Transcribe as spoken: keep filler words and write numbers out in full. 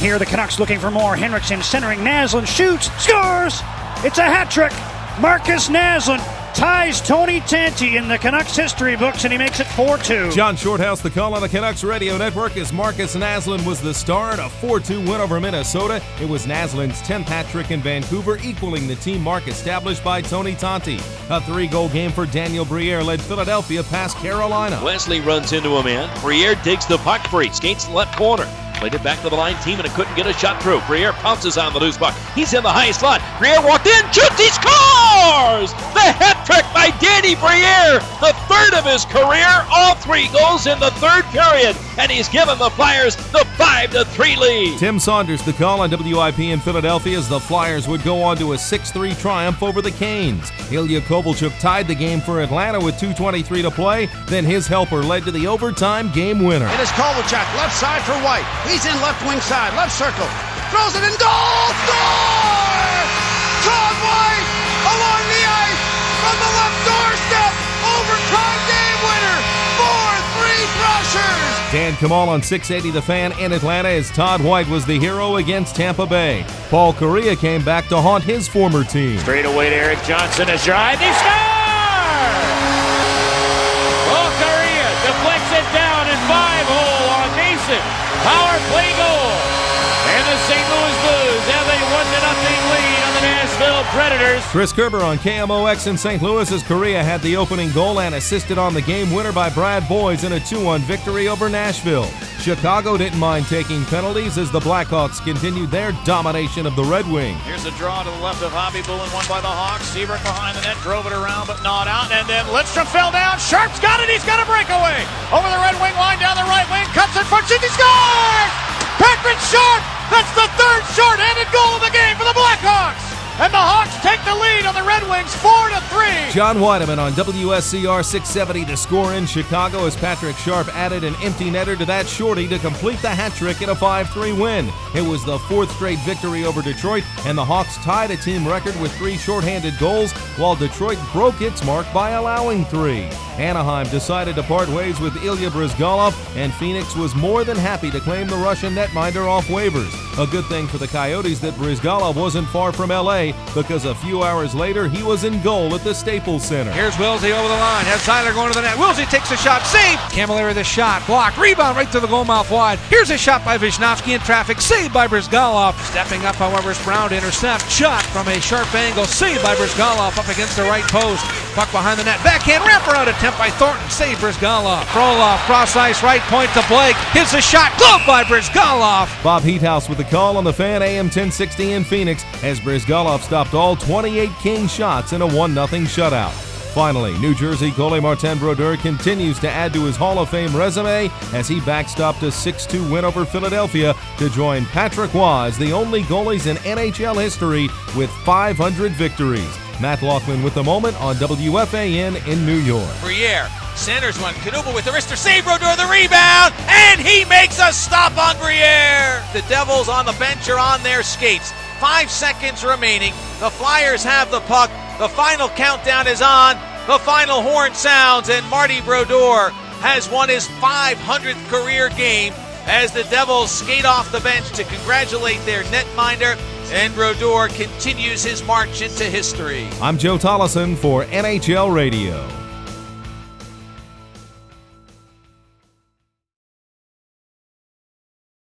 Here the Canucks looking for more. Henriksen centering. Naslund shoots. Scores! It's a hat trick. Marcus Naslund ties Tony Tanti in the Canucks history books, and he makes it four two. John Shorthouse, the call on the Canucks Radio Network, as Marcus Naslund was the star in a four two win over Minnesota. It was Naslund's tenth hat trick in Vancouver, equaling the team mark established by Tony Tanti. A three-goal game for Daniel Briere led Philadelphia past Carolina. Wesley runs into a man. Briere digs the puck free, skates left corner. Played it back to the line team and it couldn't get a shot through. Briere pounces on the loose puck. He's in the high slot. Briere walked in, shoots, he scores! The hat trick by Danny Briere, the third of his career, all three goals in the third period, and he's given the Flyers the five to three lead. Tim Saunders, the call on W I P in Philadelphia, as the Flyers would go on to a six three triumph over the Canes. Ilya Kovalchuk tied the game for Atlanta with two twenty-three to play. Then his helper led to the overtime game winner. It is Kovalchuk, left side for White. He's in left wing side, left circle. Throws it in goal! Score! John White along the ice from the left doorstep. Overtime game winner. four three Thrashers. Dan Kamal on six eighty The Fan in Atlanta, as Todd White was the hero against Tampa Bay. Paul Kariya came back to haunt his former team. Straight away to Eric Johnson, a drive. He scores! Paul Kariya deflects it down in five hole on Mason. Power play goal. And the Saint Louis Blues have a one to nothing lead on the Nashville Predators. Chris Kerber on K M O X in Saint Louis, as Kariya had the opening goal and assisted on the game winner by Brad Boyes in a two one victory over Nashville. Chicago didn't mind taking penalties as the Blackhawks continued their domination of the Red Wings. Here's a draw to the left of Hobby Bullen, won by the Hawks. Seabrook behind the net, drove it around but not out. And then Lidstrom fell down. Sharp's got it. He's got a breakaway. Over the Red Wing line, down the right wing. Cuts it for He scores! Patrick Sharp! That's the third short-handed goal of the game for the Blackhawks! And the Hawks take the lead on the Red Wings four to three. John Weideman on W S C R six seventy to score in Chicago, as Patrick Sharp added an empty netter to that shorty to complete the hat trick in a five three win. It was the fourth straight victory over Detroit, and the Hawks tied a team record with three shorthanded goals, while Detroit broke its mark by allowing three. Anaheim decided to part ways with Ilya Bryzgalov, and Phoenix was more than happy to claim the Russian netminder off waivers. A good thing for the Coyotes that Bryzgalov wasn't far from L A, because a few hours later he was in goal at the Staples Center. Here's Wilsey over the line, has Seiler going to the net. Wilsey takes a shot, saved. Camilleri the shot, blocked, rebound right to the goal mouth wide. Here's a shot by Vishnofsky in traffic, saved by Bryzgalov. Stepping up, however, is Brown to intercept. Shot from a sharp angle, saved by Bryzgalov up against the right post. Puck behind the net, backhand wraparound attempt by Thornton, saved Bryzgalov. Frolov, cross ice, right point to Blake. Hits a shot, gloved by Bryzgalov. Bob Heathouse with the call on the Fan, A M ten sixty in Phoenix, as Bryzgalov stopped all twenty-eight Kings shots in a one nothing shutout. Finally, New Jersey goalie Martin Brodeur continues to add to his Hall of Fame resume as he backstopped a six two win over Philadelphia to join Patrick Roy as the only goalies in N H L history with five hundred victories. Matt Loughlin with the moment on W F A N in New York. Briere centers one. Knuble with the wrister. Save Brodeur the rebound. And he makes a stop on Briere. The Devils on the bench are on their skates. Five seconds remaining. The Flyers have the puck. The final countdown is on. The final horn sounds. And Marty Brodeur has won his five hundredth career game as the Devils skate off the bench to congratulate their netminder. And Brodeur continues his march into history. I'm Joe Tollison for N H L Radio.